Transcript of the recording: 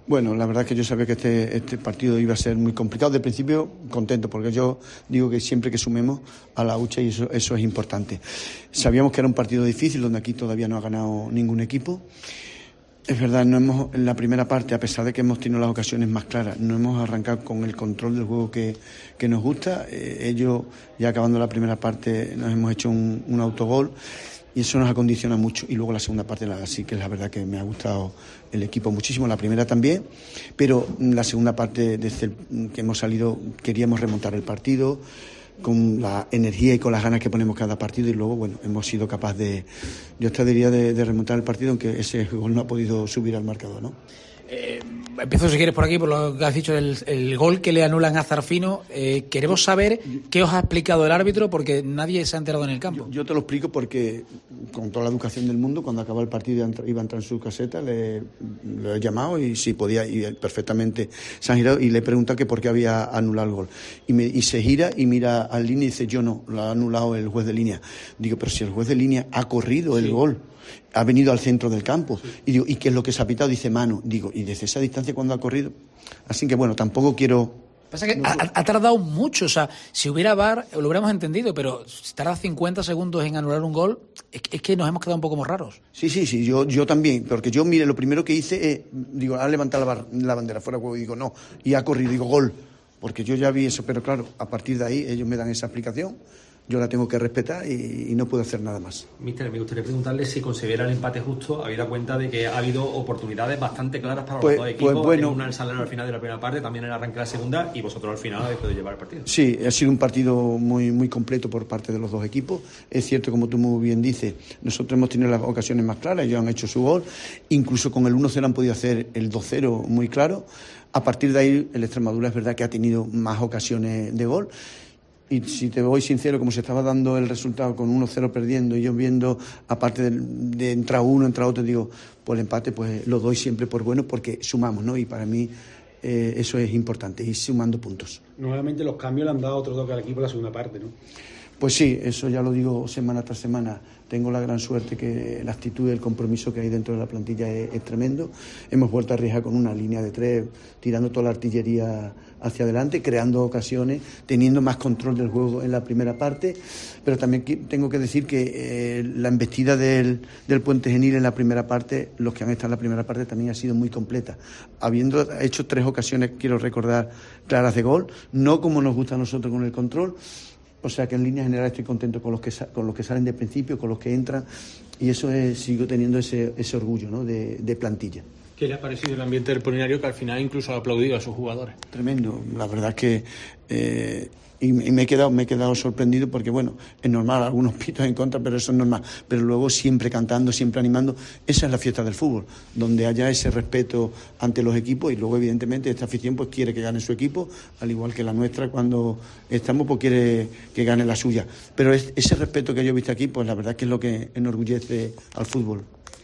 Bueno, la verdad es que yo sabía que este partido iba a ser muy complicado. De principio, contento, porque yo digo que siempre que sumemos a la hucha, y eso es importante. Sabíamos que era un partido difícil, donde aquí todavía no ha ganado ningún equipo. Es verdad, en la primera parte, a pesar de que hemos tenido las ocasiones más claras, no hemos arrancado con el control del juego que nos gusta. Ellos, ya acabando la primera parte, nos hemos hecho un autogol. Y eso nos acondiciona mucho. Y luego la segunda parte, sí que es la verdad que me ha gustado el equipo muchísimo, la primera también, pero la segunda parte, desde que hemos salido, queríamos remontar el partido con la energía y con las ganas que ponemos cada partido, y luego, bueno, hemos sido capaces yo hasta diría de remontar el partido, aunque ese gol no ha podido subir al marcador, ¿no? Empiezo, si quieres, por aquí, por lo que has dicho, el gol que le anulan a Zarfino. Queremos saber qué os ha explicado el árbitro, porque nadie se ha enterado en el campo. Yo te lo explico porque, con toda la educación del mundo, cuando acaba el partido iba a entrar en su caseta, le he llamado y si podía, y él perfectamente se ha girado, y le he preguntado que por qué había anulado el gol. Y se gira y mira al línea y dice: yo no, lo ha anulado el juez de línea. Digo, pero si el juez de línea ha corrido el gol, ha venido al centro del campo. Sí. Y digo, ¿y qué es lo que se ha pitado? Dice mano. Digo, ¿y desde esa distancia cuando ha corrido? Así que bueno, tampoco quiero... Pasa que ha tardado mucho, o sea, si hubiera VAR lo hubiéramos entendido, pero si tarda 50 segundos en anular un gol, es que nos hemos quedado un poco más raros. Sí, yo también, porque yo, mire, lo primero que hice, digo, ha levantado la bandera fuera de juego, y digo, no, y ha corrido, digo, gol, porque yo ya vi eso, pero claro, a partir de ahí ellos me dan esa explicación. Yo la tengo que respetar y no puedo hacer nada más. Míster, me gustaría preguntarle si considera el empate justo, habida cuenta de que ha habido oportunidades bastante claras para los dos equipos. Pues bueno, una en Salero al final de la primera parte, también el arranque de la segunda, y vosotros al final habéis podido llevar el partido. Sí, ha sido un partido muy, muy completo por parte de los dos equipos. Es cierto, como tú muy bien dices, nosotros hemos tenido las ocasiones más claras, ellos han hecho su gol, incluso con el 1-0 han podido hacer el 2-0 muy claro. A partir de ahí, el Extremadura es verdad que ha tenido más ocasiones de gol. Y si te voy sincero, como se estaba dando el resultado con 1-0 perdiendo, y yo viendo, aparte de entrar uno, entrar otro, digo, pues el empate pues lo doy siempre por bueno, porque sumamos, ¿no? Y para mí eso es importante, ir sumando puntos. Nuevamente los cambios le han dado otro toque al equipo en la segunda parte, ¿no? Pues sí, eso ya lo digo semana tras semana. Tengo la gran suerte que la actitud y el compromiso que hay dentro de la plantilla es tremendo. Hemos vuelto a arriesgar con una línea de 3, tirando toda la artillería hacia adelante, creando ocasiones, teniendo más control del juego en la primera parte. Pero también tengo que decir que la embestida del Puente Genil en la primera parte, los que han estado en la primera parte, también ha sido muy completa. Habiendo hecho 3 ocasiones, quiero recordar, claras de gol, no como nos gusta a nosotros con el control. O sea que en línea general estoy contento con los que salen de principio, con los que entran, y eso sigo teniendo ese orgullo, ¿no? de plantilla. ¿Qué le ha parecido el ambiente del Polinario, que al final incluso ha aplaudido a sus jugadores? Tremendo, la verdad es que y me he quedado sorprendido, porque bueno, es normal, algunos pitos en contra, pero eso es normal, pero luego siempre cantando, siempre animando. Esa es la fiesta del fútbol, donde haya ese respeto ante los equipos, y luego evidentemente esta afición pues quiere que gane su equipo, al igual que la nuestra cuando estamos pues quiere que gane la suya, pero ese respeto que yo he visto aquí, pues la verdad que es lo que enorgullece al fútbol.